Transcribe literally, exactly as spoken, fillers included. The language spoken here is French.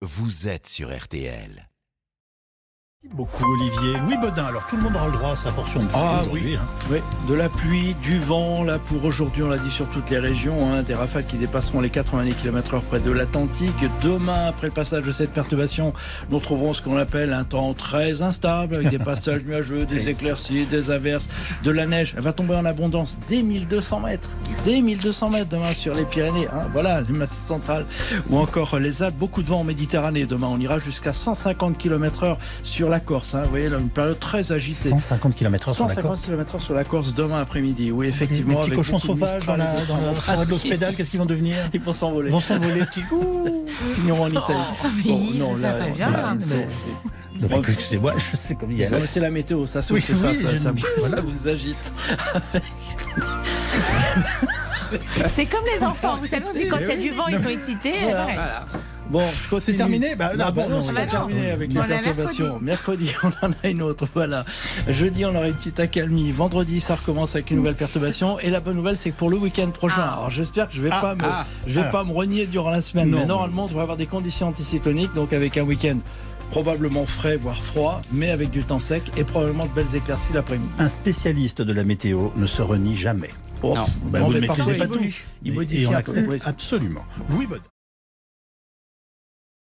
vous êtes sur R T L. Beaucoup Olivier. Louis Baudin, alors tout le monde aura le droit à sa portion de pluie. Ah oui, hein. oui, de la pluie, du vent, là pour aujourd'hui on l'a dit sur toutes les régions, hein, des rafales qui dépasseront les quatre-vingt-dix kilomètres heure près de l'Atlantique. Demain, après le passage de cette perturbation, nous trouverons ce qu'on appelle un temps très instable, avec des passages nuageux, des éclaircies, des averses, de la neige. Elle va tomber en abondance dès mille deux cents mètres, dès mille deux cents mètres demain sur les Pyrénées, hein, voilà, les massifs centrales, ou encore les Alpes. Beaucoup de vent en Méditerranée demain, on ira jusqu'à cent cinquante kilomètres heure sur la Corse, hein. Vous voyez là, une période très agitée. cent cinquante kilomètres heure sur la cent cinquante Corse. kilomètres heure sur la Corse demain après-midi. Oui, effectivement. Les petits avec cochons beaucoup de sauvages dans Mistral la, et dans la d'autres forêt de l'Hospédale, qu'est-ce qu'ils vont devenir? Ils vont s'envoler. Ils vont s'envoler, petits Ils iront en Italie. Oh, mais Bon, Yves, non, ça là, va c'est- bien. c'est- c'est- Non, mais excusez-moi, je sais comme il y a. c'est- c'est la météo, ça, Oui, c'est ça, oui, ça, je ça, ne- ça voilà. vous agite. C'est comme les enfants, vous savez, on dit quand il y a du vent, ils sont excités. Voilà. pareil. Bon, je continue. C'est terminé bah, Non, non, bah non, non, c'est c'est pas bah non. terminé avec les On a perturbations. Mercredi, on en a une autre. Voilà. Jeudi, on aura une petite accalmie. Vendredi, ça recommence avec une nouvelle perturbation. Et la bonne nouvelle, c'est que pour le week-end prochain, Ah. alors j'espère que je vais Ah, pas me, ah, je vais ah. pas me renier durant la semaine. Non, mais mais- normalement, on devrait avoir des conditions anticycloniques, donc avec un week-end probablement frais, voire froid, mais avec du temps sec et probablement de belles éclaircies l'après-midi. Un spécialiste de la météo ne se renie jamais. Oh, Non. Bah, bon, vous ne mais maîtrisez parfois, pas il tout. modifie- Il Et- modifie et on un peu, accepte oui. absolument. Louis Baudin.